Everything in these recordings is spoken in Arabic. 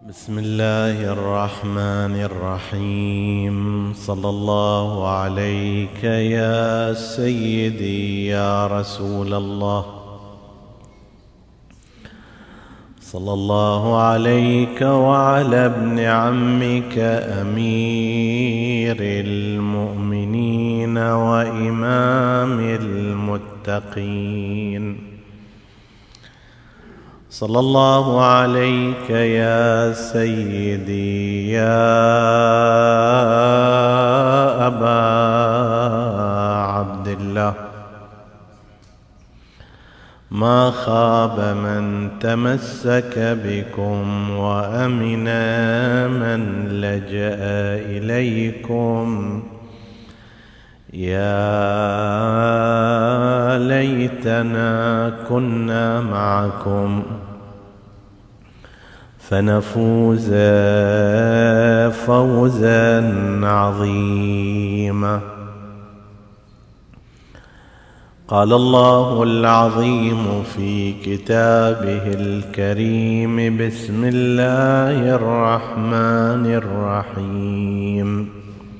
بسم الله الرحمن الرحيم. صلى الله عليك يا سيدي يا رسول الله، صلى الله عليك وعلى ابن عمك أمير المؤمنين وإمام المتقين، صلى الله عليك يا سيدي يا أبا عبد الله. ما خاب من تمسك بكم وأمن من لجأ إليكم. يا ليتنا كنا معكم فنفوز فوزا عظيما. قال الله العظيم في كتابه الكريم: بسم الله الرحمن الرحيم.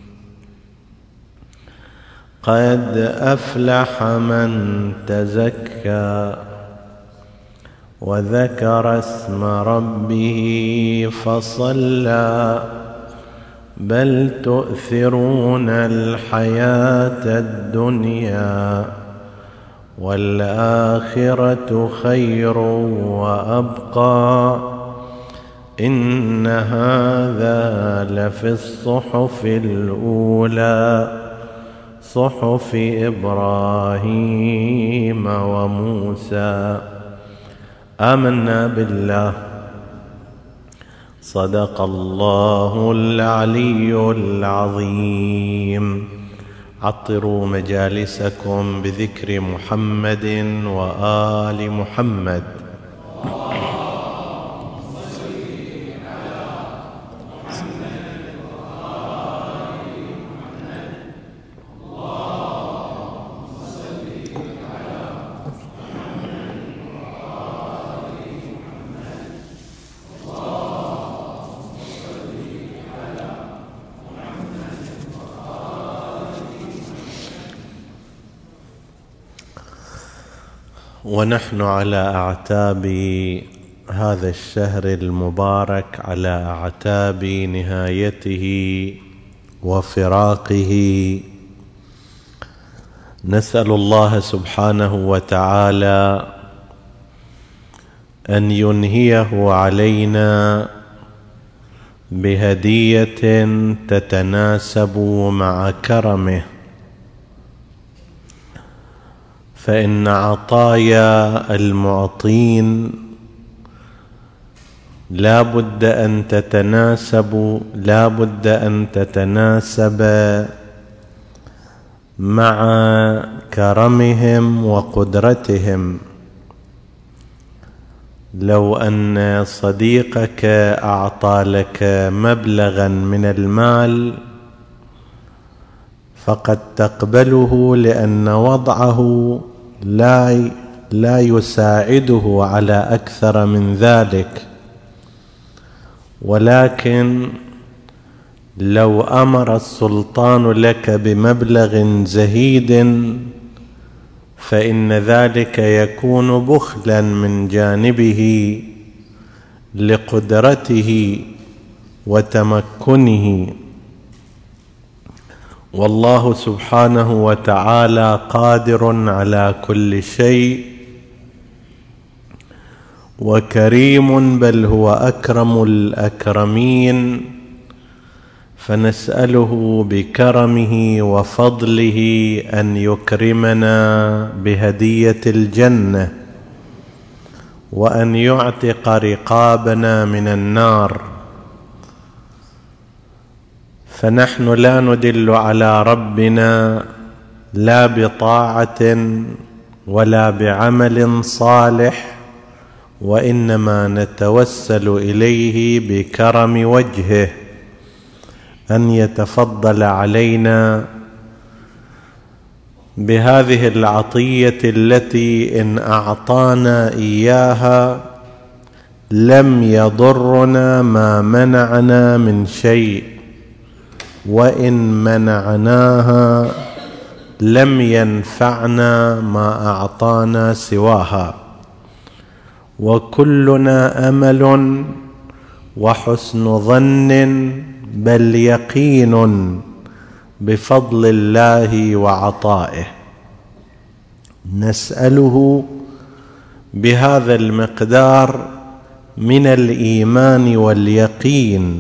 قد أفلح من تزكى وذكر اسم ربه فصلى، بل تؤثرون الحياة الدنيا والآخرة خير وأبقى، إن هذا لفي الصحف الأولى، صحف إبراهيم وموسى. آمنا بالله. صدق الله العلي العظيم. عطروا مجالسكم بذكر محمد وآل محمد. ونحن على أعتاب هذا الشهر المبارك، على أعتاب نهايته وفراقه، نسأل الله سبحانه وتعالى أن ينهيه علينا بهدية تتناسب مع كرمه، فإن عطايا المعطين لا بد أن تتناسب مع كرمهم وقدرتهم. لو أن صديقك أعطى لك مبلغا من المال فقد تقبله لأن وضعه لا يساعده على أكثر من ذلك، ولكن لو أمر السلطان لك بمبلغ زهيد فإن ذلك يكون بخلا من جانبه لقدرته وتمكنه، والله سبحانه وتعالى قادر على كل شيء وكريم، بل هو أكرم الأكرمين، فنسأله بكرمه وفضله أن يكرمنا بهدية الجنة وأن يعتق رقابنا من النار. فنحن لا ندل على ربنا لا بطاعة ولا بعمل صالح، وإنما نتوسل إليه بكرم وجهه أن يتفضل علينا بهذه العطية التي إن أعطانا إياها لم يضرنا ما منعنا من شيء، وإن منعناها لم ينفعنا ما أعطانا سواها، وكلنا أمل وحسن ظن بل يقين بفضل الله وعطائه. نسأله بهذا المقدار من الإيمان واليقين،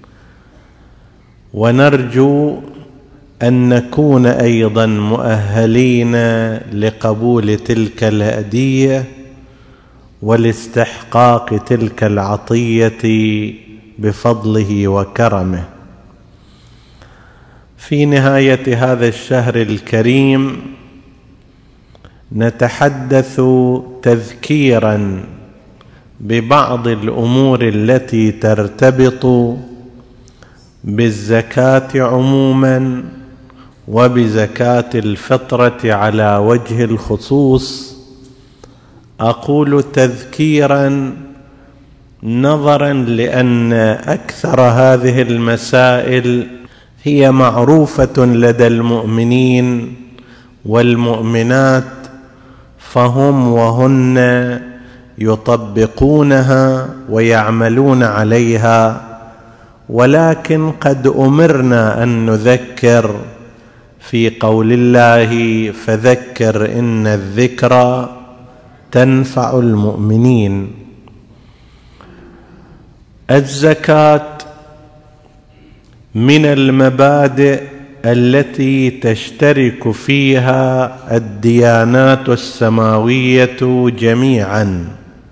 ونرجو أن نكون أيضا مؤهلين لقبول تلك الهدية ولاستحقاق تلك العطية بفضله وكرمه. في نهاية هذا الشهر الكريم نتحدث تذكيرا ببعض الأمور التي ترتبط بالزكاة عموما وبزكاة الفطرة على وجه الخصوص. أقول تذكيرا نظرا لأن أكثر هذه المسائل هي معروفة لدى المؤمنين والمؤمنات، فهم وهن يطبقونها ويعملون عليها، ولكن قد أمرنا أن نذكر في قول الله: فذكر إن الذكرى تنفع المؤمنين. الزكاة من المبادئ التي تشترك فيها الديانات السماوية جميعا،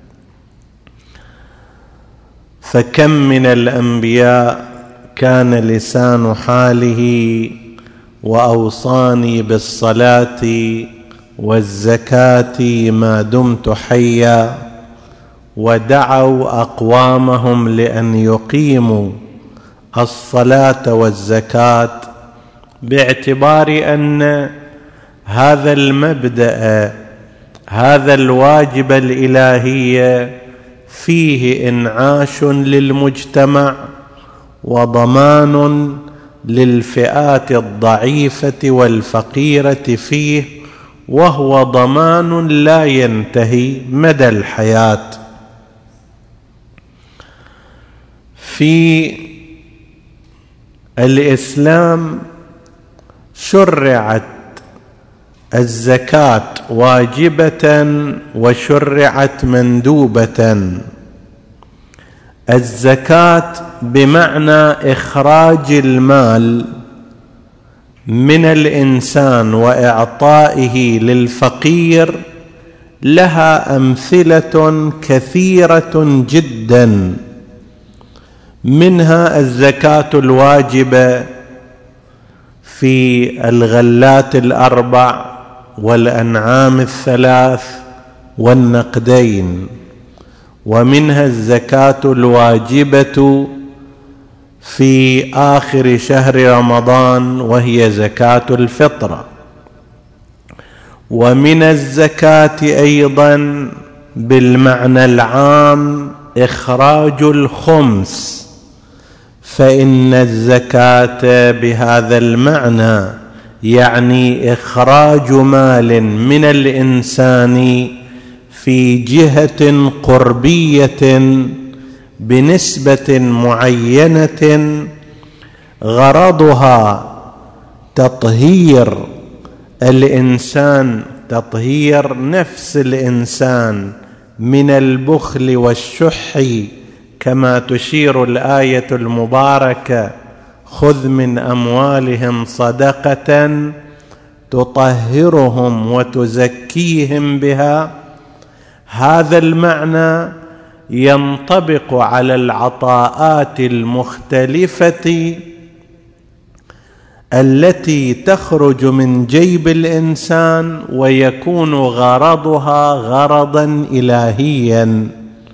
فكم من الأنبياء كان لسان حاله: وأوصاني بالصلاة والزكاة ما دمت حيا، ودعوا أقوامهم لأن يقيموا الصلاة والزكاة، باعتبار أن هذا المبدأ، هذا الواجب الإلهي، فيه إنعاش للمجتمع وضمان للفئات الضعيفة والفقيرة فيه، وهو ضمان لا ينتهي مدى الحياة. في الإسلام شرعت الزكاة واجبة وشرعت مندوبة. الزكاة بمعنى إخراج المال من الإنسان وإعطائه للفقير، لها أمثلة كثيرة جدا، منها الزكاة الواجبة في الغلات الأربع والأنعام الثلاث والنقدين، ومنها الزكاة الواجبة في آخر شهر رمضان وهي زكاة الفطرة. ومن الزكاة أيضا بالمعنى العام إخراج الخمس، فإن الزكاة بهذا المعنى يعني إخراج مال من الإنسان في جهة قربية بنسبة معينة، غرضها تطهير الإنسان، تطهير نفس الإنسان من البخل والشح، كما تشير الآية المباركة: خذ من أموالهم صدقة تطهرهم وتزكيهم بها. هذا المعنى ينطبق على العطاءات المختلفة التي تخرج من جيب الإنسان ويكون غرضها غرضا إلهيا.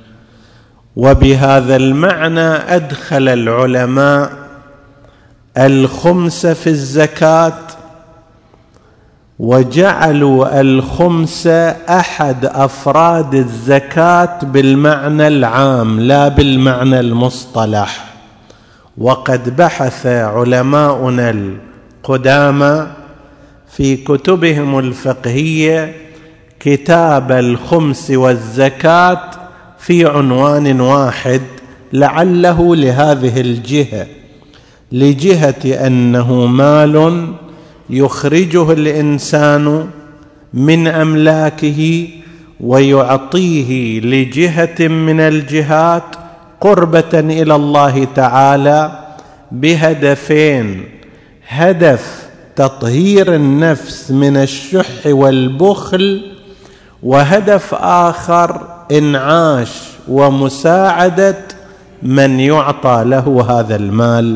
وبهذا المعنى أدخل العلماء الخمس في الزكاة، وجعلوا الخمس أحد أفراد الزكاة بالمعنى العام لا بالمعنى المصطلح. وقد بحث علماؤنا القدامى في كتبهم الفقهية كتاب الخمس والزكاة في عنوان واحد، لعله لهذه الجهة، لجهة أنه مال يخرجه الإنسان من أملاكه ويعطيه لجهة من الجهات قربة إلى الله تعالى بهدفين: هدف تطهير النفس من الشح والبخل، وهدف آخر إنعاش ومساعدة من يعطى له هذا المال.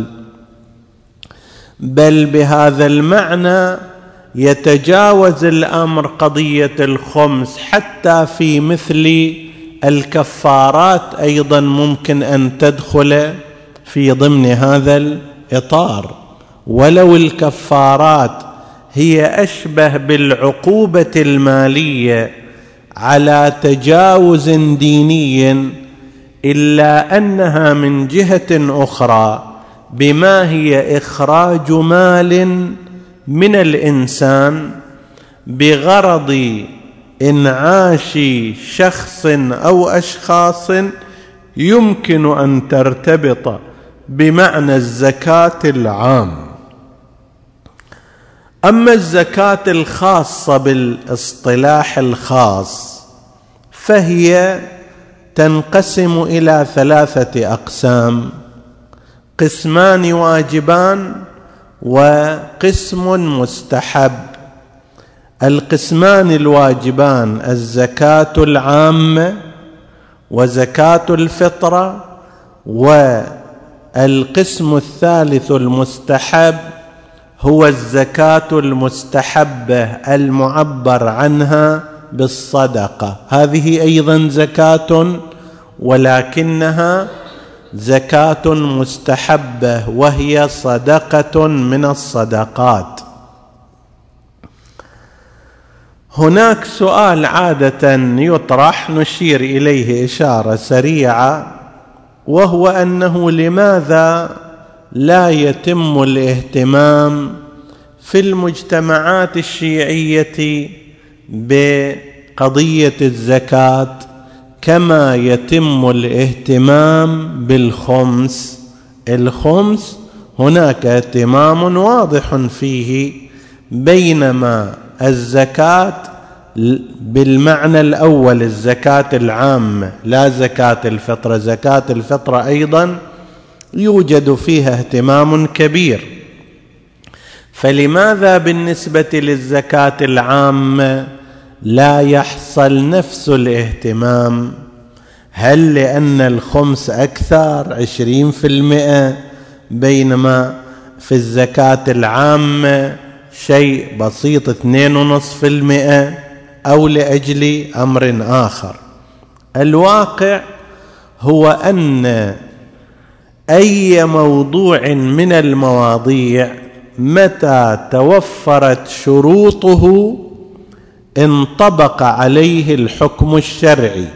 بل بهذا المعنى يتجاوز الأمر قضية الخمس، حتى في مثل الكفارات أيضا ممكن أن تدخل في ضمن هذا الإطار، ولو الكفارات هي أشبه بالعقوبة المالية على تجاوز ديني، إلا أنها من جهة أخرى بما هي إخراج مال من الإنسان بغرض إنعاش شخص أو أشخاص يمكن أن ترتبط بمعنى الزكاة العام. أما الزكاة الخاصة بالاصطلاح الخاص فهي تنقسم إلى 3 أقسام: قسمان واجبان وقسم مستحب. القسمان الواجبان الزكاة العامة وزكاة الفطرة، والقسم الثالث المستحب هو الزكاة المستحبة المعبر عنها بالصدقة. هذه أيضا زكاة ولكنها زكاة مستحبة، وهي صدقة من الصدقات. هناك سؤال عادة يطرح نشير إليه إشارة سريعة، وهو أنه لماذا لا يتم الاهتمام في المجتمعات الشيعية بقضية الزكاة كما يتم الاهتمام بالخمس؟ الخمس هناك اهتمام واضح فيه، بينما الزكاة بالمعنى الأول الزكاة العامة لا زكاة الفطرة، زكاة الفطرة أيضا يوجد فيها اهتمام كبير. فلماذا بالنسبة للزكاة العامة لا يحصل نفس الاهتمام؟ هل لأن الخمس أكثر 20%، بينما في الزكاة العامة شيء بسيط 2.5%، أو لأجل أمر آخر؟ الواقع هو أن أي موضوع من المواضيع متى توفرت شروطه انطبق عليه الحكم الشرعي.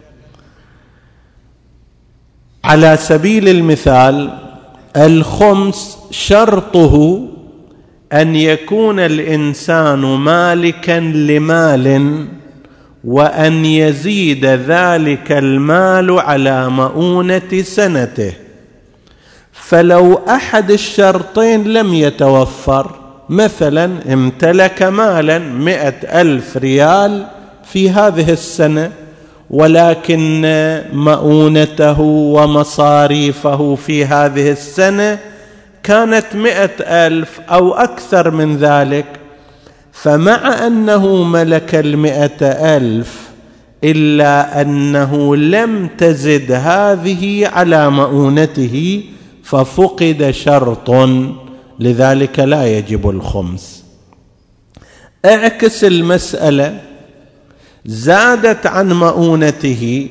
على سبيل المثال الخمس شرطه أن يكون الإنسان مالكا لمال، وأن يزيد ذلك المال على مؤونة سنته. فلو أحد الشرطين لم يتوفر، مثلا امتلك مالا 100,000 ريال في هذه السنة، ولكن مؤونته ومصاريفه في هذه السنة كانت 100,000 أو أكثر من ذلك، فمع أنه ملك 100,000 إلا أنه لم تزد هذه على مؤونته، ففقد شرط، لذلك لا يجب الخمس. اعكس المسألة، زادت عن مؤونته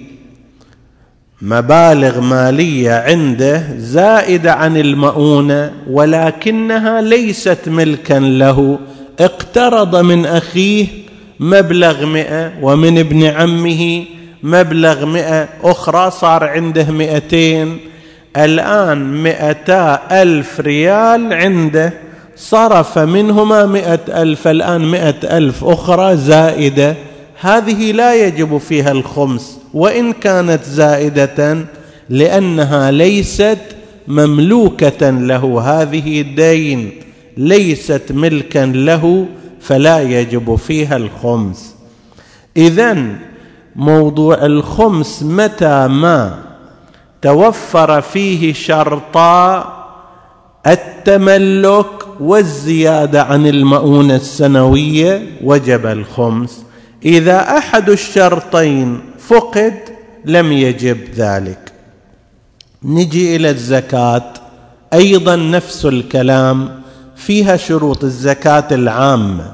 مبالغ مالية عنده زائدة عن المؤونة، ولكنها ليست ملكا له، اقترض من أخيه مبلغ 100 ومن ابن عمه مبلغ 100 أخرى، صار عنده 200. الآن 200,000 ريال عنده، صرف منهما 100,000، الآن 100,000 أخرى زائدة، هذه لا يجب فيها الخمس وإن كانت زائدة، لأنها ليست مملوكة له، هذه دين ليست ملكا له، فلا يجب فيها الخمس. إذن موضوع الخمس متى ما توفر فيه شرطا التملك والزيادة عن المؤونة السنوية وجب الخمس. إذا أحد الشرطين فقد لم يجب ذلك. نجي إلى الزكاة، أيضا نفس الكلام، فيها شروط. الزكاة العامة،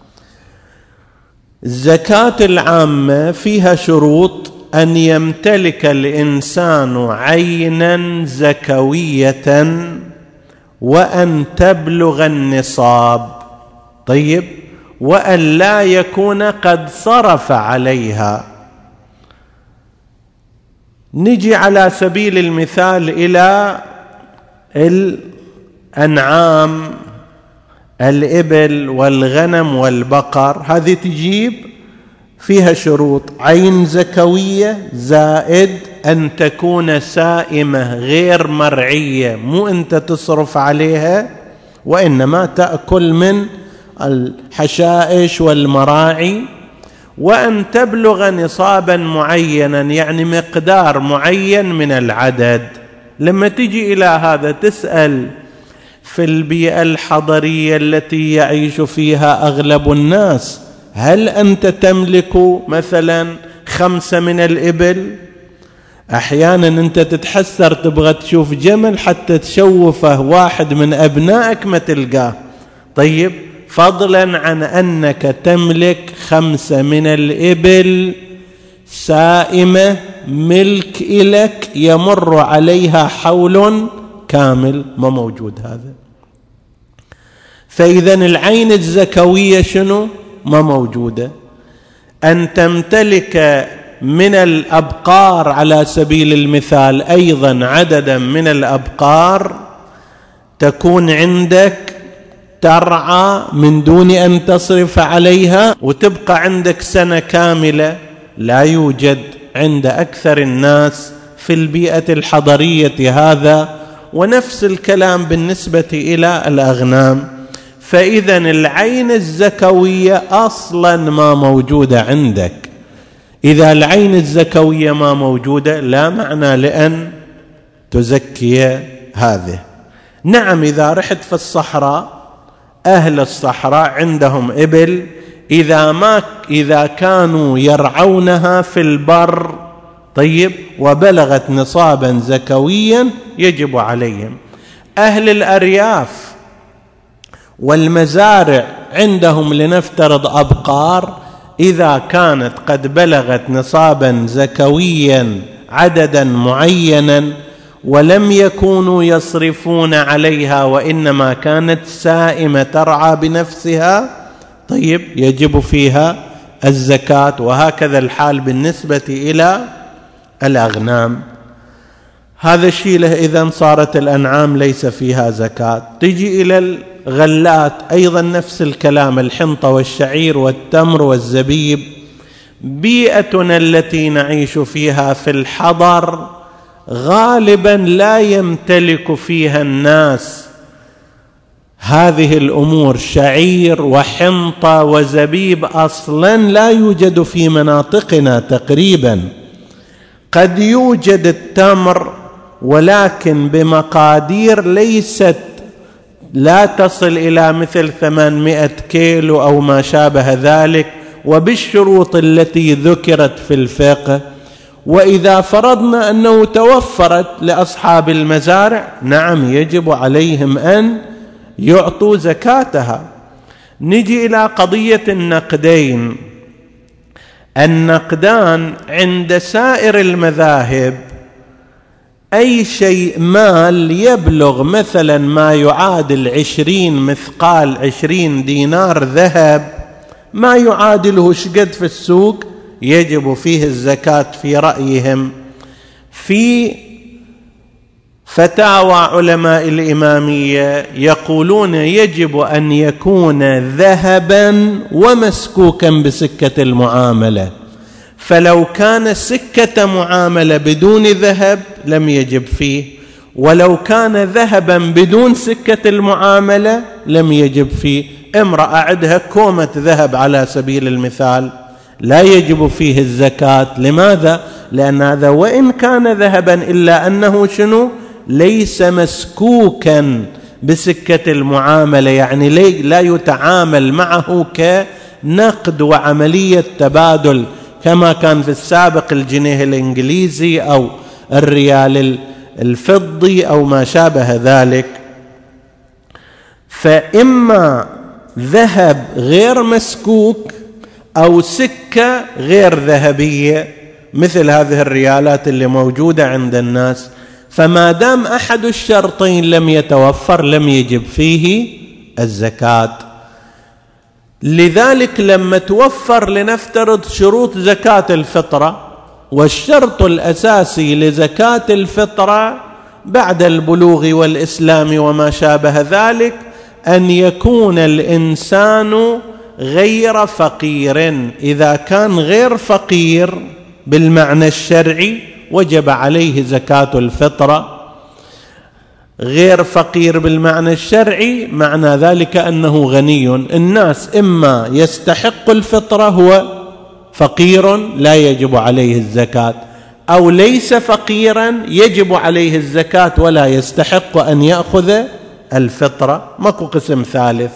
الزكاة العامة فيها شروط: أن يمتلك الإنسان عينا زكوية، وأن تبلغ النصاب، طيب، وأن لا يكون قد صرف عليها. نجي على سبيل المثال إلى الأنعام، الإبل والغنم والبقر، هذه تجيب فيها شروط: عين زكوية، زائد أن تكون سائمة غير مرعية، مو أنت تصرف عليها وإنما تأكل من الحشائش والمراعي، وأن تبلغ نصابا معينا، يعني مقدار معين من العدد. لما تجي إلى هذا تسأل في البيئة الحضرية التي يعيش فيها أغلب الناس: هل أنت تملك مثلا 5 من الإبل؟ أحيانا أنت تتحسر تبغى تشوف جمل حتى تشوفه واحد من أبنائك ما تلقاه، طيب، فضلا عن أنك تملك 5 من الإبل سائمة ملك إلك يمر عليها حول كامل، ما موجود هذا. فإذا العين الزكوية شنو؟ ما موجودة. أن تمتلك من الأبقار على سبيل المثال أيضا عددا من الأبقار تكون عندك ترعى من دون أن تصرف عليها وتبقى عندك سنة كاملة، لا يوجد عند أكثر الناس في البيئة الحضرية هذا. ونفس الكلام بالنسبة إلى الأغنام. فإذا العين الزكوية أصلا ما موجودة عندك. إذا العين الزكوية ما موجودة لا معنى لأن تزكي هذه. نعم، إذا رحت في الصحراء، أهل الصحراء عندهم إبل، إذا كانوا يرعونها في البر، طيب، وبلغت نصابا زكويا يجب عليهم. أهل الأرياف والمزارع عندهم لنفترض أبقار، إذا كانت قد بلغت نصابا زكويا عددا معينا ولم يكونوا يصرفون عليها وإنما كانت سائمة ترعى بنفسها، طيب، يجب فيها الزكاة. وهكذا الحال بالنسبة إلى الأغنام. هذا الشيء له. إذن صارت الأنعام ليس فيها زكاة. تجي إلى الغلات أيضا نفس الكلام: الحنطة والشعير والتمر والزبيب. بيئتنا التي نعيش فيها في الحضر غالبا لا يمتلك فيها الناس هذه الأمور، شعير وحنطة وزبيب أصلا لا يوجد في مناطقنا تقريبا. قد يوجد التمر ولكن بمقادير لا تصل إلى مثل 800 كيلو أو ما شابه ذلك، وبالشروط التي ذكرت في الفقه. وإذا فرضنا أنه توفرت لأصحاب المزارع، نعم، يجب عليهم أن يعطوا زكاتها. نجي إلى قضية النقدين. النقدان عند سائر المذاهب أي شيء مال يبلغ مثلا ما يعادل 20 مثقال 20 دينار ذهب، ما يعادله شقد في السوق، يجب فيه الزكاة في رأيهم. في فتاوى علماء الإمامية يقولون يجب أن يكون ذهبا ومسكوكا بسكة المعاملة، فلو كان سكة معاملة بدون ذهب لم يجب فيه، ولو كان ذهبا بدون سكة المعاملة لم يجب فيه. امرأة عندها كومة ذهب على سبيل المثال لا يجب فيه الزكاة. لماذا؟ لأن هذا وإن كان ذهبا إلا أنه شنو؟ ليس مسكوكا بسكة المعاملة، يعني لا يتعامل معه كنقد وعملية تبادل كما كان في السابق الجنيه الإنجليزي أو الريال الفضي أو ما شابه ذلك. فإما ذهب غير مسكوك أو سكة غير ذهبية مثل هذه الريالات اللي موجودة عند الناس، فما دام أحد الشرطين لم يتوفر لم يجب فيه الزكاة. لذلك لما توفر لنفترض شروط زكاة الفطرة، والشرط الأساسي لزكاة الفطرة بعد البلوغ والإسلام وما شابه ذلك أن يكون الإنسان غير فقير. إذا كان غير فقير بالمعنى الشرعي وجب عليه زكاة الفطرة. غير فقير بالمعنى الشرعي معنى ذلك أنه غني. الناس إما يستحق الفطرة هو فقير لا يجب عليه الزكاة، أو ليس فقيرا يجب عليه الزكاة ولا يستحق أن يأخذ الفطرة، ماكو قسم ثالث.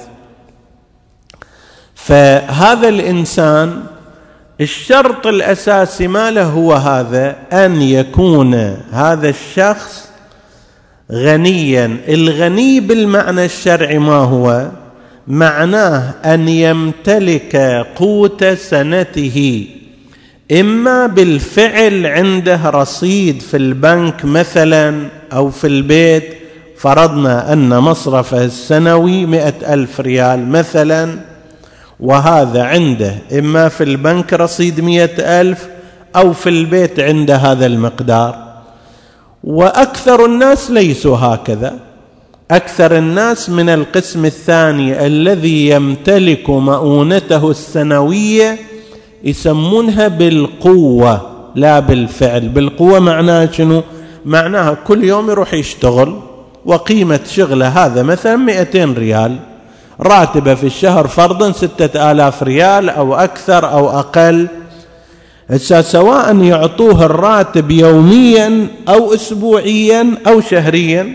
فهذا الإنسان الشرط الأساسي ما له هو هذا، أن يكون هذا الشخص غنيا. الغني بالمعنى الشرعي ما هو؟ معناه أن يمتلك قوت سنته، إما بالفعل عنده رصيد في البنك مثلا أو في البيت، فرضنا أن مصرفه السنوي 100,000 ريال مثلا، وهذا عنده إما في البنك رصيد 100,000 أو في البيت عنده هذا المقدار. وأكثر الناس ليسوا هكذا. أكثر الناس من القسم الثاني الذي يمتلك مؤونته السنوية يسمونها بالقوة لا بالفعل. بالقوة معناها شنو؟ معناها كل يوم يروح يشتغل وقيمة شغله هذا مثلا 200 ريال، راتبه في الشهر فرضا 6,000 ريال أو أكثر أو أقل. سواء يعطوه الراتب يوميا أو أسبوعيا أو شهريا،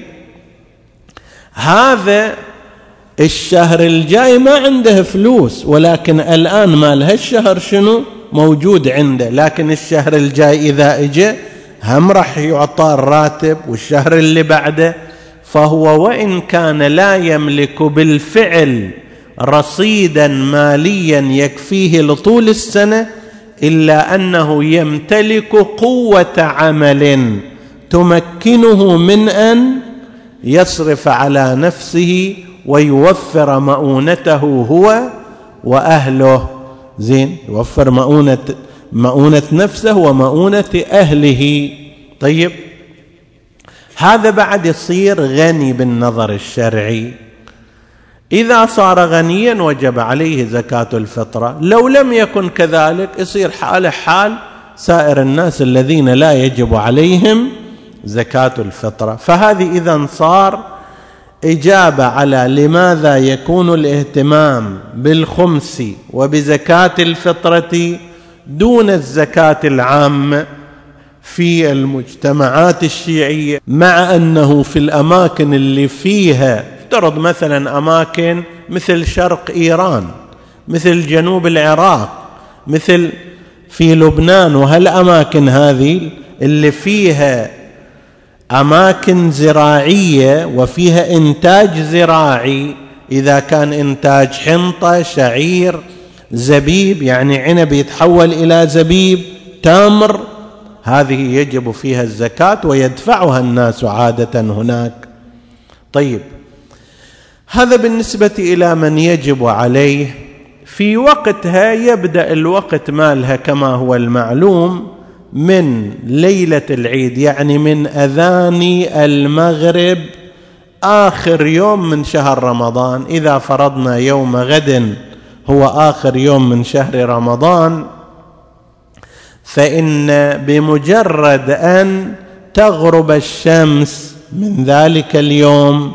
هذا الشهر الجاي ما عنده فلوس، ولكن الآن مال هالشهر شنو موجود عنده، لكن الشهر الجاي إذا إجا هم راح يعطى الراتب، والشهر اللي بعده. فهو وإن كان لا يملك بالفعل رصيدا ماليا يكفيه لطول السنة، إلا أنه يمتلك قوة عمل تمكنه من أن يصرف على نفسه ويوفر مؤونته هو وأهله. زين، يوفر مؤونة نفسه ومؤونة أهله. طيب، هذا بعد يصير غني بالنظر الشرعي. إذا صار غنيا وجب عليه زكاة الفطرة. لو لم يكن كذلك يصير حاله حال سائر الناس الذين لا يجب عليهم زكاة الفطرة. فهذه إذن صار إجابة على لماذا يكون الاهتمام بالخمس وبزكاة الفطرة دون الزكاة العامة في المجتمعات الشيعية، مع أنه في الأماكن اللي فيها افترض مثلا أماكن مثل شرق إيران، مثل جنوب العراق، مثل في لبنان، وهالأماكن هذه اللي فيها أماكن زراعية وفيها إنتاج زراعي، إذا كان إنتاج حنطة، شعير، زبيب، يعني عنب يتحول إلى زبيب، تمر، هذه يجب فيها الزكاة ويدفعها الناس عادة هناك. طيب، هذا بالنسبة إلى من يجب عليه في وقتها. يبدأ الوقت مالها كما هو المعلوم من ليلة العيد، يعني من أذان المغرب آخر يوم من شهر رمضان. إذا فرضنا يوم غد هو آخر يوم من شهر رمضان، فإن بمجرد أن تغرب الشمس من ذلك اليوم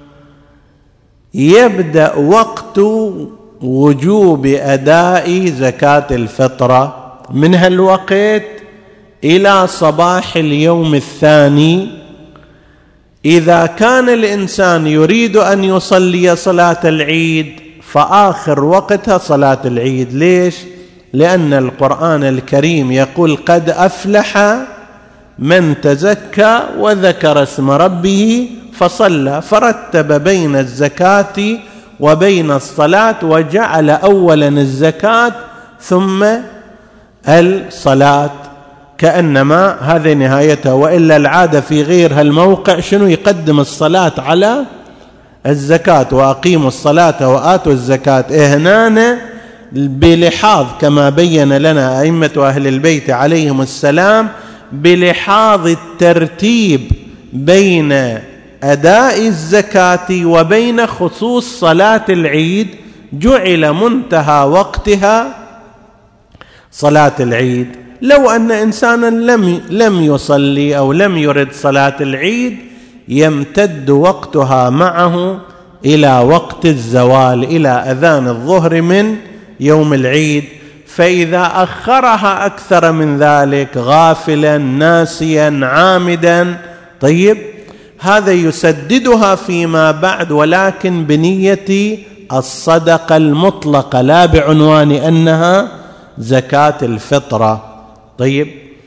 يبدأ وقت وجوب أداء زكاة الفطرة. من هالوقت إلى صباح اليوم الثاني إذا كان الإنسان يريد أن يصلي صلاة العيد فآخر وقتها صلاة العيد. ليش؟ لأن القرآن الكريم يقول قد أفلح من تزكى وذكر اسم ربه فصلى، فرتب بين الزكاة وبين الصلاة وجعل أولا الزكاة ثم الصلاة، كأنما هذه نهايتها. وإلا العادة في غير هالموقع شنو؟ يقدم الصلاة على الزكاة، وأقيموا الصلاة وآتوا الزكاة. هنا بلحاظ كما بين لنا أئمة أهل البيت عليهم السلام، بلحاظ الترتيب بين أداء الزكاة وبين خصوص صلاة العيد جعل منتهى وقتها صلاة العيد. لو أن إنسانا لم يصلي أو لم يرد صلاة العيد يمتد وقتها معه إلى وقت الزوال، إلى أذان الظهر من يوم العيد. فإذا أخرها أكثر من ذلك غافلا ناسيا عامدا، طيب هذا يسددها فيما بعد، ولكن بنية الصدقة المطلقة لا بعنوان أنها زكاة الفطرة. طيب،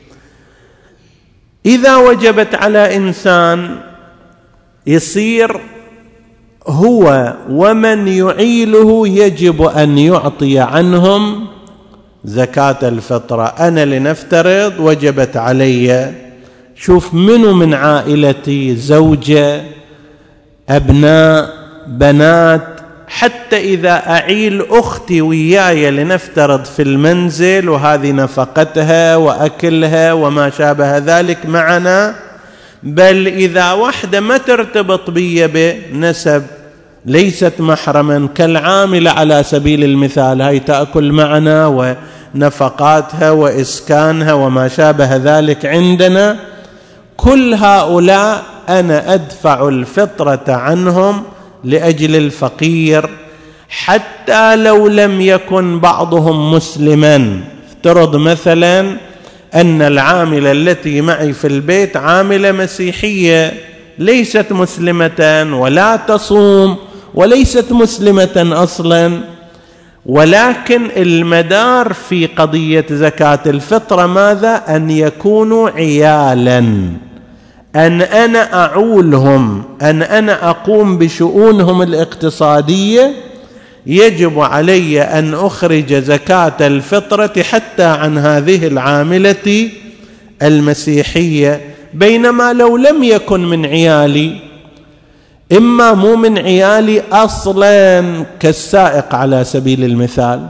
إذا وجبت على إنسان يصير هو ومن يعيله يجب أن يعطي عنهم زكاة الفطرة. أنا لنفترض وجبت علي، شوف منو من عائلتي، زوجة، أبناء، بنات، حتى إذا أعيل أختي وياي لنفترض في المنزل وهذه نفقتها وأكلها وما شابه ذلك معنا، بل إذا واحدة ما ترتبط بي بنسب ليست محرما كالعاملة على سبيل المثال، هاي تأكل معنا ونفقاتها وإسكانها وما شابه ذلك عندنا، كل هؤلاء أنا أدفع الفطرة عنهم لأجل الفقير، حتى لو لم يكن بعضهم مسلما. افترض مثلا أن العاملة التي معي في البيت عاملة مسيحية ليست مسلمة ولا تصوم وليست مسلمة أصلا، ولكن المدار في قضية زكاة الفطرة ماذا؟ أن يكونوا عيالا، أن أنا أعولهم، أن أنا أقوم بشؤونهم الاقتصادية. يجب علي أن أخرج زكاة الفطرة حتى عن هذه العاملة المسيحية. بينما لو لم يكن من عيالي، إما مو من عيالي أصلا، كالسائق على سبيل المثال،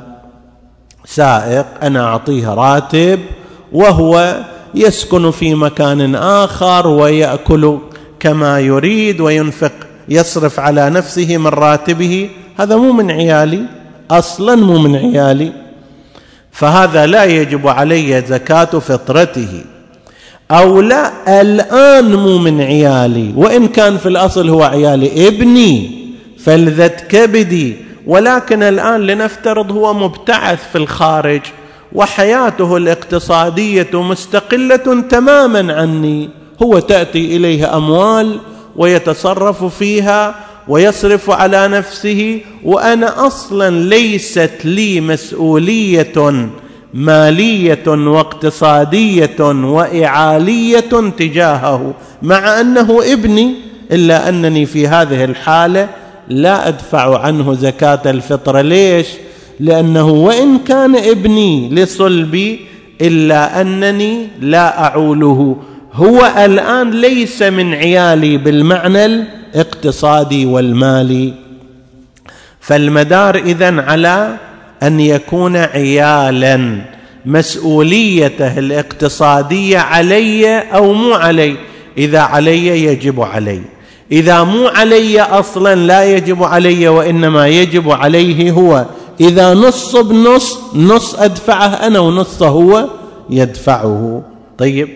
سائق أنا أعطيه راتب وهو يسكن في مكان آخر ويأكل كما يريد وينفق يصرف على نفسه من راتبه، هذا مو من عيالي أصلا، مو من عيالي، فهذا لا يجب علي زكاة فطرته. أو لا، الآن مو من عيالي، وإن كان في الأصل هو عيالي، ابني فلذة كبدي، ولكن الآن لنفترض هو مبتعث في الخارج وحياته الاقتصادية مستقلة تماما عني، هو تأتي إليه أموال ويتصرف فيها ويصرف على نفسه، وأنا أصلا ليست لي مسؤولية مالية واقتصادية وإعالية تجاهه، مع أنه ابني، إلا أنني في هذه الحالة لا أدفع عنه زكاة الفطرة. ليش؟ لأنه وإن كان ابني لصلبي إلا أنني لا أعوله. هو الآن ليس من عيالي بالمعنى الاقتصادي والمالي، فالمدار إذن على أن يكون عيالا، مسؤوليته الاقتصادية علي أو مو علي. إذا علي يجب علي، إذا مو علي أصلا لا يجب علي، وإنما يجب عليه هو. إذا نص بنص، نص أدفعه أنا ونص هو يدفعه. طيب،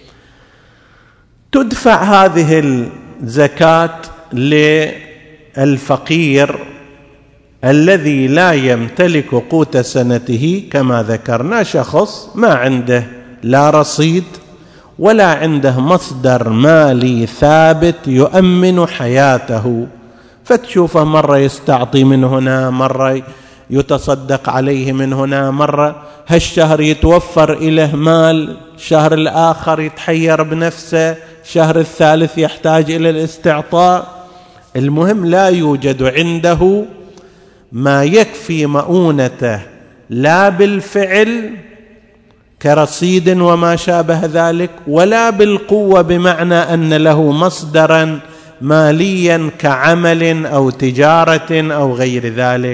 تدفع هذه الزكاة للفقير الذي لا يمتلك قوت سنته كما ذكرنا، شخص ما عنده لا رصيد ولا عنده مصدر مالي ثابت يؤمن حياته، فتشوفه مرة يستعطي من هنا، مرة يتصدق عليه من هنا، مرة هالشهر يتوفر إليه مال، شهر الآخر يتحير بنفسه، شهر الثالث يحتاج إلى الاستعطاء. المهم لا يوجد عنده ما يكفي مؤونته، لا بالفعل كرصيد وما شابه ذلك، ولا بالقوة بمعنى أن له مصدرا ماليا كعمل أو تجارة أو غير ذلك.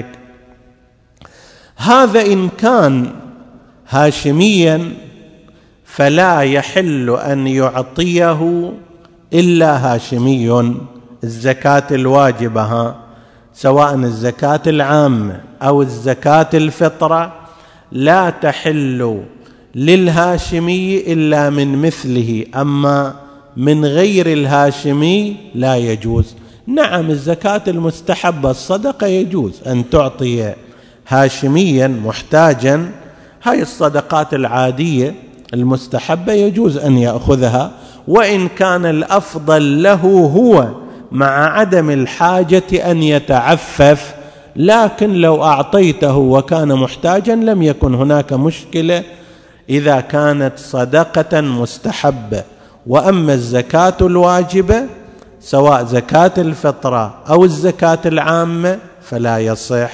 هذا إن كان هاشميا فلا يحل أن يعطيه إلا هاشمي. الزكاة الواجبة سواء الزكاة العامة أو الزكاة الفطرة لا تحل للهاشمي إلا من مثله، أما من غير الهاشمي لا يجوز. نعم، الزكاة المستحبة الصدقة يجوز أن تعطي هاشميا محتاجا، هاي الصدقات العادية المستحبة يجوز أن يأخذها، وإن كان الأفضل له هو مع عدم الحاجة أن يتعفف. لكن لو أعطيته وكان محتاجا لم يكن هناك مشكلة إذا كانت صدقة مستحبة. وأما الزكاة الواجبة سواء زكاة الفطرة أو الزكاة العامة فلا يصح.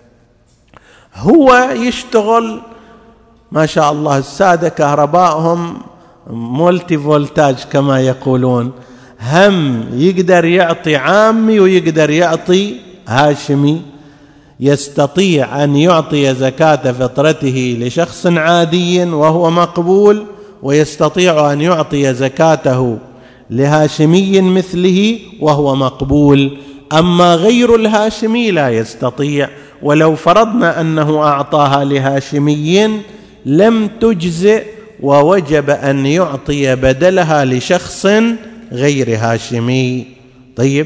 هو يشتغل ما شاء الله، السادة كهربائهم مولتي فولتاج كما يقولون، هم يقدر يعطي عامي ويقدر يعطي هاشمي، يستطيع أن يعطي زكاة فطرته لشخص عادي وهو مقبول، ويستطيع أن يعطي زكاته لهاشمي مثله وهو مقبول. أما غير الهاشمي لا يستطيع، ولو فرضنا أنه أعطاها لهاشمي لم تجزئ، ووجب أن يعطي بدلها لشخص غير هاشمي. طيب،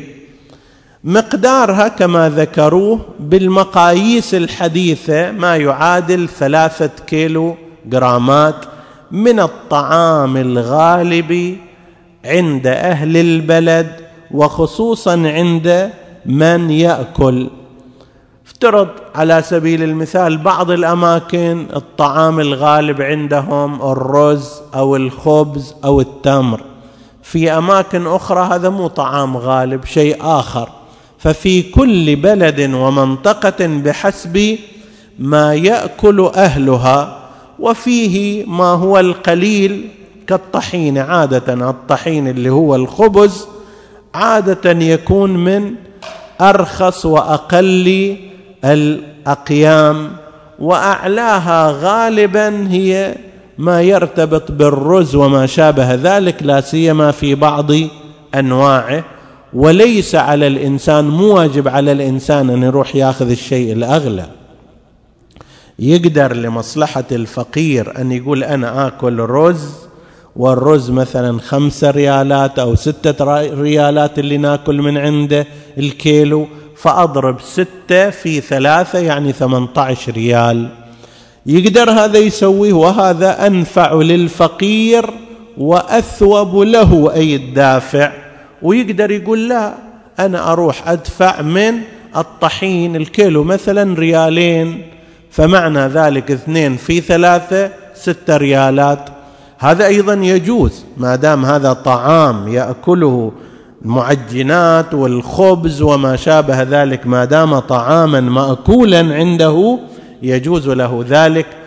مقدارها كما ذكروه بالمقاييس الحديثة ما يعادل 3 كيلو جرامات من الطعام الغالب عند أهل البلد، وخصوصا عند من يأكل. افترض على سبيل المثال بعض الأماكن الطعام الغالب عندهم الرز أو الخبز أو التمر، في أماكن أخرى هذا مو طعام غالب، شيء آخر. ففي كل بلد ومنطقة بحسب ما يأكل أهلها، وفيه ما هو القليل كالطحين. عادة الطحين اللي هو الخبز عادة يكون من أرخص وأقل الأقيام، وأعلاها غالبا هي ما يرتبط بالرز وما شابه ذلك، لا سيما في بعض أنواعه. وليس على الإنسان، مو واجب على الإنسان أن يروح يأخذ الشيء الأغلى. يقدر لمصلحة الفقير أن يقول أنا آكل رز، والرز مثلا 5 ريالات أو 6 ريالات اللي ناكل من عنده الكيلو، فأضرب 6 في 3 يعني 18 ريال. يقدر هذا يسويه، وهذا أنفع للفقير وأثوب له أي الدافع. ويقدر يقول لا، أنا أروح أدفع من الطحين الكيلو مثلا 2 ريال، فمعنى ذلك 2 في 3 6 ريالات. هذا أيضا يجوز ما دام هذا طعام يأكله المعجنات والخبز وما شابه ذلك، ما دام طعاما مأكولا عنده يجوز له ذلك.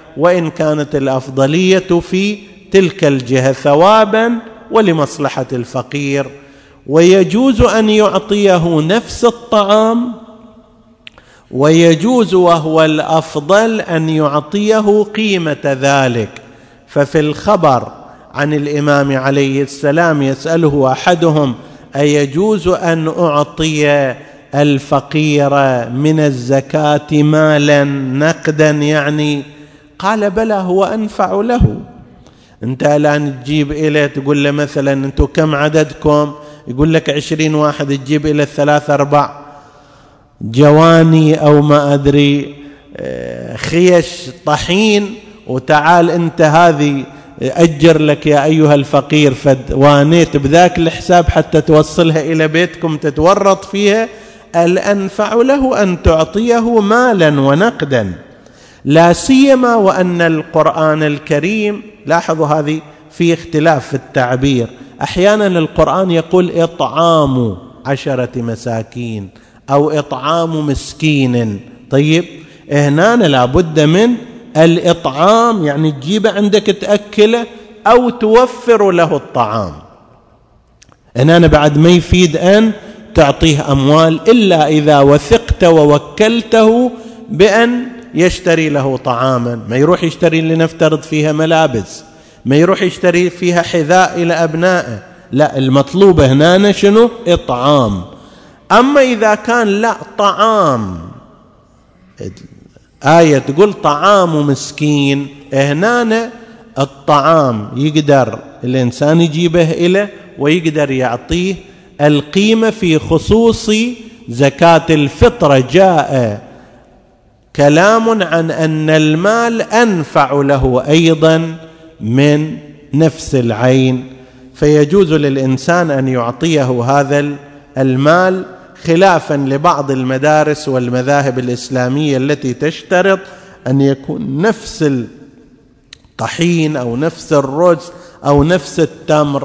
وإن كانت الأفضلية في تلك الجهة ثوابا ولمصلحة الفقير. ويجوز أن يعطيه نفس الطعام، ويجوز وهو الأفضل أن يعطيه قيمة ذلك. ففي الخبر عن الإمام عليه السلام يسأله أحدهم: أيجوز أن أعطي الفقير من الزكاة مالا نقدا يعني؟ قال: بلى، هو أنفع له. أنت الآن تجيب إليه تقول له مثلا: أنتم كم عددكم؟ يقول لك 20 واحد، تجيب إلى 3-4 جواني أو ما أدري خيش طحين، وتعال أنت هذه أجر لك يا أيها الفقير، فوانيت بذاك الحساب حتى توصلها إلى بيتكم تتورط فيها. الأنفع له أن تعطيه مالا ونقدا، لا سيما وأن القرآن الكريم، لاحظوا هذه في اختلاف في التعبير، أحيانا القرآن يقول إطعام 10 مساكين أو إطعام مسكين. طيب هنا لابد من الإطعام، يعني تجيبه عندك تأكله أو توفر له الطعام. هنا بعد ما يفيد أن تعطيه أموال إلا إذا وثقت ووكلته بأن يشتري له طعاما. ما يروح يشتري لنفترض فيها ملابس، ما يروح يشتري فيها حذاء إلى أبنائه، لا، المطلوب هنا شنو؟ إطعام. أما إذا كان لا طعام، آية تقول طعام مسكين، هنا الطعام يقدر الإنسان يجيبه إليه ويقدر يعطيه القيمة. في خصوص زكاة الفطرة جاء كلام عن أن المال أنفع له أيضا من نفس العين، فيجوز للإنسان أن يعطيه هذا المال، خلافا لبعض المدارس والمذاهب الإسلامية التي تشترط أن يكون نفس الطحين أو نفس الرز أو نفس التمر.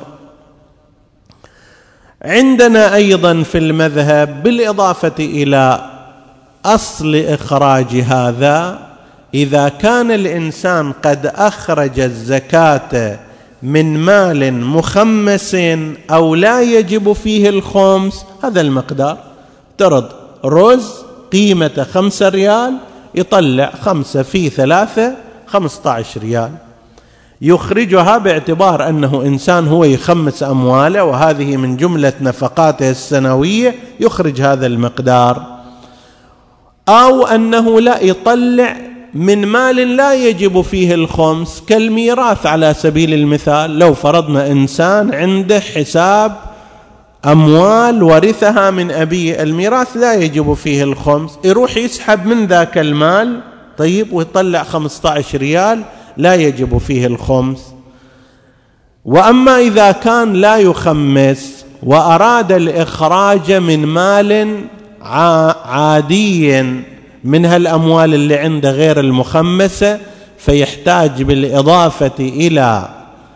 عندنا أيضا في المذهب بالإضافة إلى أصل إخراج هذا، إذا كان الإنسان قد أخرج الزكاة من مال مخمس أو لا يجب فيه الخمس، هذا المقدار، افترض رز قيمة 5 ريال، يطلع 5 في 3 15 ريال، يخرجها باعتبار أنه إنسان هو يخمس أمواله وهذه من جملة نفقاته السنوية، يخرج هذا المقدار. أو أنه لا يطلع من مال لا يجب فيه الخمس، كالميراث على سبيل المثال. لو فرضنا إنسان عنده حساب أموال ورثها من أبيه، الميراث لا يجب فيه الخمس، يروح يسحب من ذاك المال، طيب، ويطلع 15 ريال لا يجب فيه الخمس. وأما إذا كان لا يخمس وأراد الإخراج من مال عادي من هالأموال اللي عنده غير المخمسة، فيحتاج بالإضافة إلى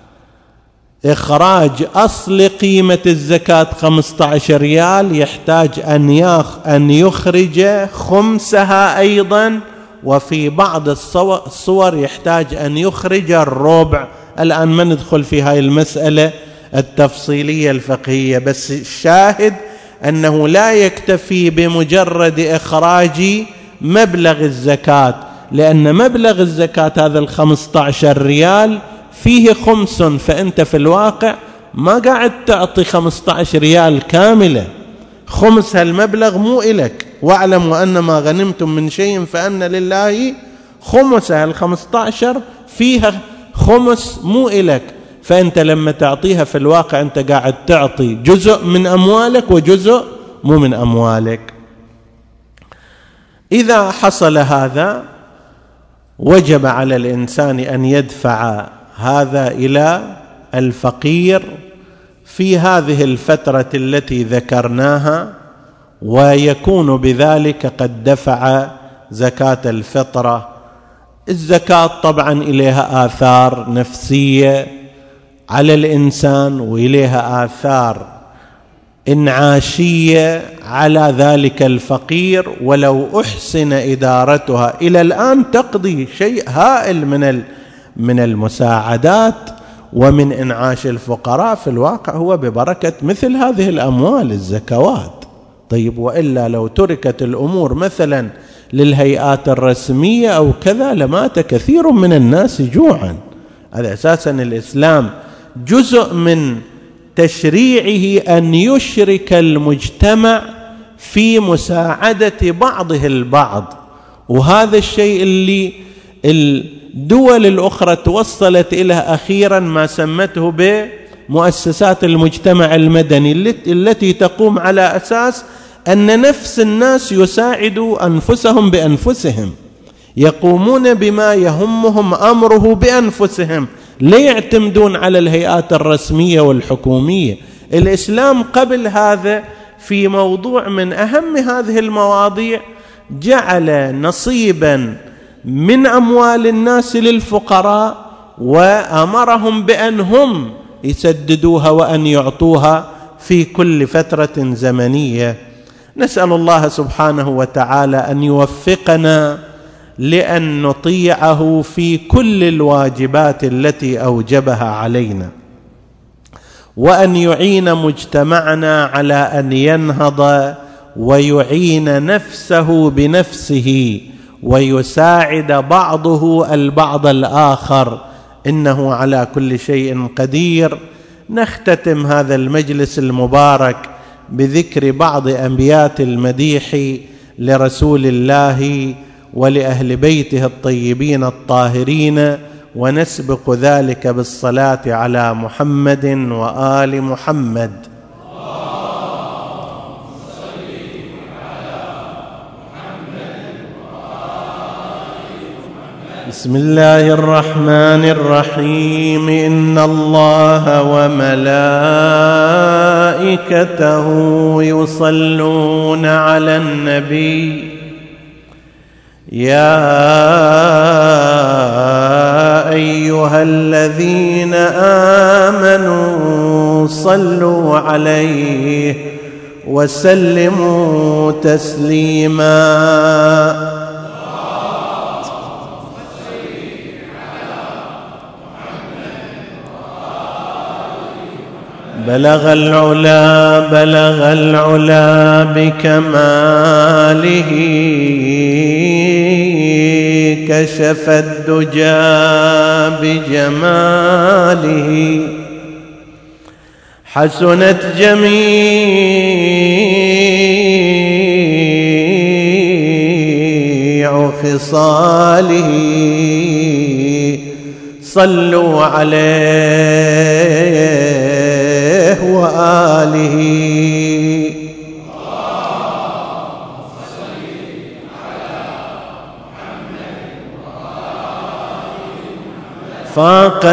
إخراج أصل قيمة الزكاة 15 ريال، يحتاج أن يخرج خمسها أيضا، وفي بعض الصور يحتاج أن يخرج الربع. الآن ما ندخل في هاي المسألة التفصيلية الفقهية، بس الشاهد أنه لا يكتفي بمجرد إخراج مبلغ الزكاة، لأن مبلغ الزكاة هذا 15 ريال فيه خمس، فأنت في الواقع ما قاعد تعطي 15 ريال كاملة، خمس هالمبلغ مو إلك. واعلموا أن ما غنمتم من شيء فأن لله خمسه، 15 فيها خمس مو إلك، فأنت لما تعطيها في الواقع أنت قاعد تعطي جزء من أموالك وجزء مو من أموالك. إذا حصل هذا وجب على الإنسان أن يدفع هذا إلى الفقير في هذه الفترة التي ذكرناها، ويكون بذلك قد دفع زكاة الفطرة. الزكاة طبعا إليها آثار نفسية على الإنسان، وإليها آثار إنعاشية على ذلك الفقير ولو أحسن إدارتها إلى الآن تقضي شيء هائل من المساعدات ومن إنعاش الفقراء. في الواقع هو ببركة مثل هذه الأموال الزكوات. طيب وإلا لو تركت الأمور مثلا للهيئات الرسمية أو كذا لمات كثير من الناس جوعا. هذا أساسا الإسلام جزء من تشريعه أن يشرك المجتمع في مساعدة بعضه البعض، وهذا الشيء اللي الدول الأخرى توصلت إليه أخيرا ما سمته بمؤسسات المجتمع المدني التي تقوم على أساس أن نفس الناس يساعدوا أنفسهم بأنفسهم، يقومون بما يهمهم أمره بأنفسهم، لا يعتمدون على الهيئات الرسمية والحكومية. الإسلام قبل هذا في موضوع من أهم هذه المواضيع جعل نصيبا من أموال الناس للفقراء وأمرهم بأن هم يسددوها وأن يعطوها في كل فترة زمنية. نسأل الله سبحانه وتعالى أن يوفقنا لأن نطيعه في كل الواجبات التي أوجبها علينا، وأن يعين مجتمعنا على أن ينهض ويعين نفسه بنفسه ويساعد بعضه البعض الآخر، إنه على كل شيء قدير. نختتم هذا المجلس المبارك بذكر بعض أبيات المديح لرسول الله ولأهل بيته الطيبين الطاهرين، ونسبق ذلك بالصلاة على محمد وآل محمد. بسم الله الرحمن الرحيم. إن الله وملائكته يصلون على النبي يا أيها الذين آمنوا صلوا عليه وسلموا تسليما. بلغ العلا بكماله، كشف الدجى بجماله، حسنت جميع خصاله. صلوا عليه وآله. فاق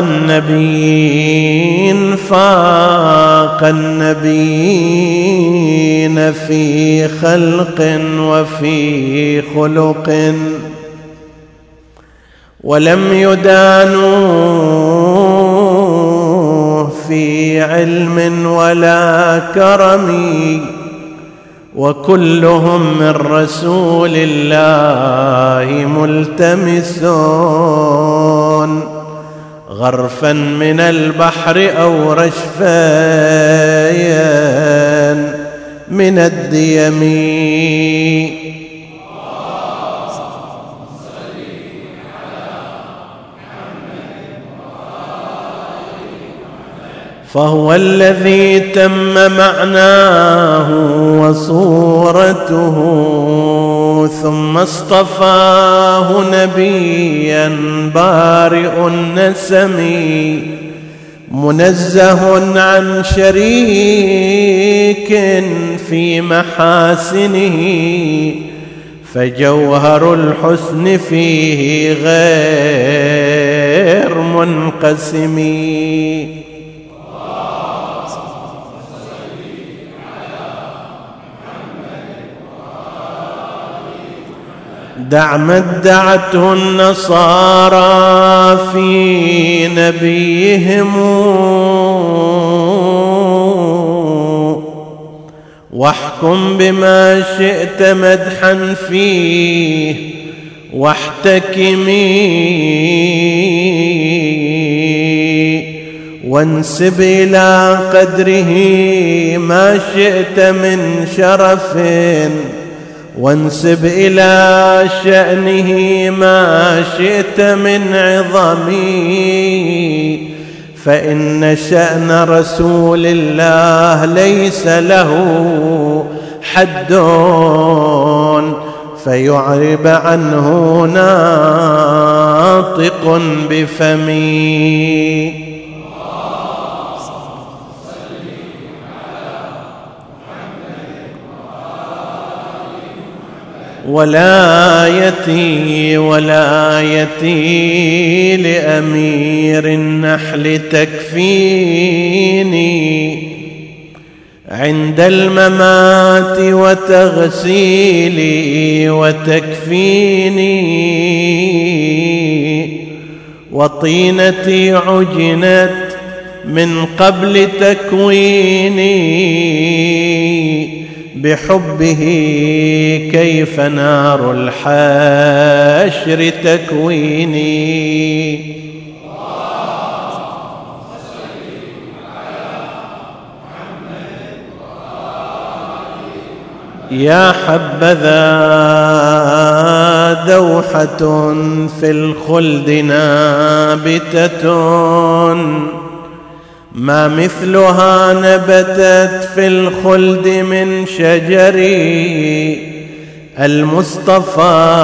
النبيين في خلق وفي خلق، ولم يدانوا في علم ولا كرم، وكلهم من رسول الله ملتمسون، غرفا من البحر أو رشفا من الديم. فهو الذي تم معناه وصورته، ثم اصطفاه نبيا بارئ النسم، منزه عن شريك في محاسنه، فجوهر الحسن فيه غير منقسم. دع ما ادعته النصارى في نبيهم، واحكم بما شئت مدحا فيه واحتكمي، وانسب إلى قدره ما شئت من شرف، وانسب إلى شأنه ما شئت من عظم، فإن شأن رسول الله ليس له حد فيعرب عنه ناطق بفمي. ولايتي لأمير النحل تكفيني عند الممات وتغسيلي وتكفيني، وطينتي عجنت من قبل تكويني، بحبه كيف نار الحشر تكويني. يا حبذا دوحة في الخلد نابتة ما مثلها نبتت في الخلد من شجري، المصطفى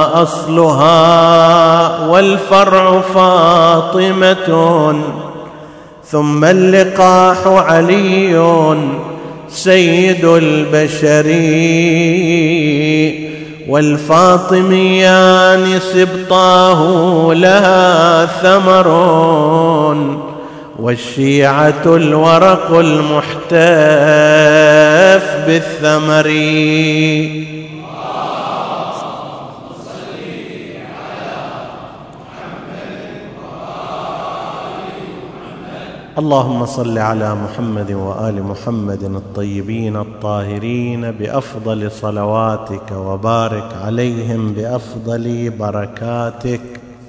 أصلها والفرع فاطمة، ثم اللقاح علي سيد البشر، والفاطميان سبطاه لها ثمر، والشيعة الورق المحتف بالثمر. اللهم صل على محمد وآل محمد الطيبين الطاهرين بأفضل صلواتك، وبارك عليهم بأفضل بركاتك،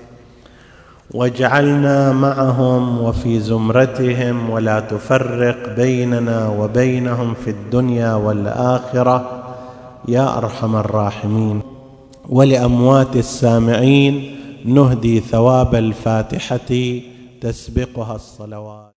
واجعلنا معهم وفي زمرتهم، ولا تفرق بيننا وبينهم في الدنيا والآخرة يا أرحم الراحمين. ولأموات السامعين نهدي ثواب الفاتحة تسبقها الصلوات.